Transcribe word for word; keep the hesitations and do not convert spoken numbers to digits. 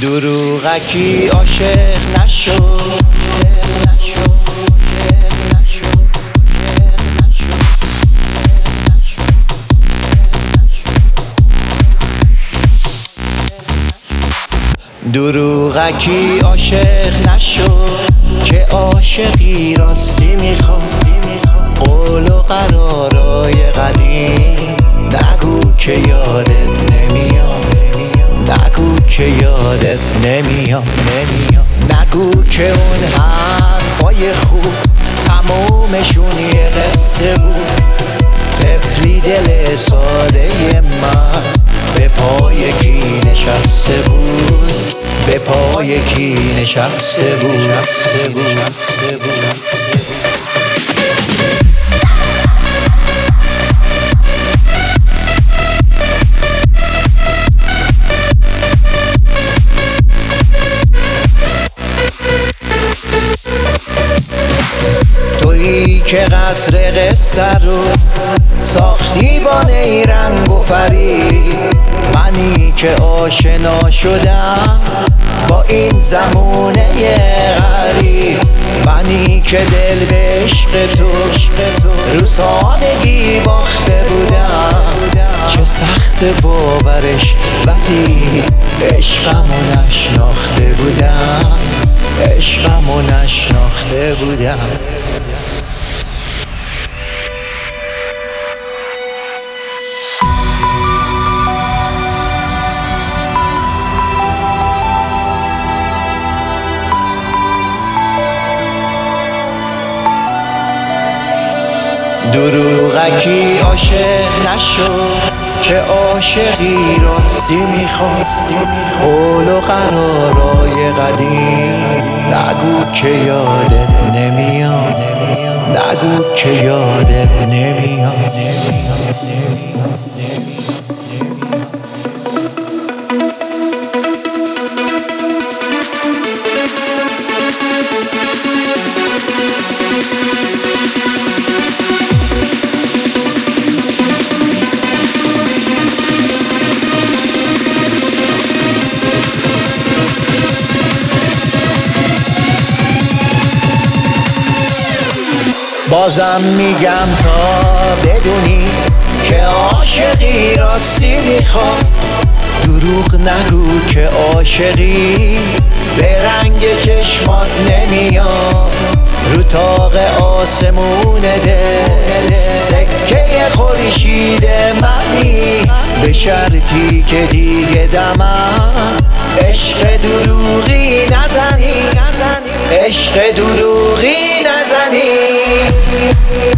دروغکی عاشق نشو، دروغکی عاشق نشو که عاشقی راستی میخواد. قول و قرارای قدیم نگو که یادت نمیاد، نگو که یادت نمیاد، نگو که اون حرفای خوب تمومشون یه قصه بود. طفلی دل ساده من به پای کی نشسته بود، به پای کی نشسته بود. تویی که قصر قصه رو ساختی با نیرنگ و فریب، منی که آشنا شدم با این زمونه غریب. منی که دل به عشق تو رو سادگی باخته بودم. چه سخت باورش ولی عشقمو نشناخته بودم، عشقمو نشناخته بودم. دروغکی عاشق نشو که عاشقی راستی میخواد. قول و قرارای قدیم نگو که یادت نمیاد، نگو که یادت نمیاد. بازم میگم تا بدونی که عاشقی راستی میخواد. دروغ نگو که عاشقی به رنگ چشمات نمیاد. رو طاق آسمون دل سکه خورشید منی، به شرطی که دیگه دمم عشق دروغی نزنی، عشق دروغی نزنی.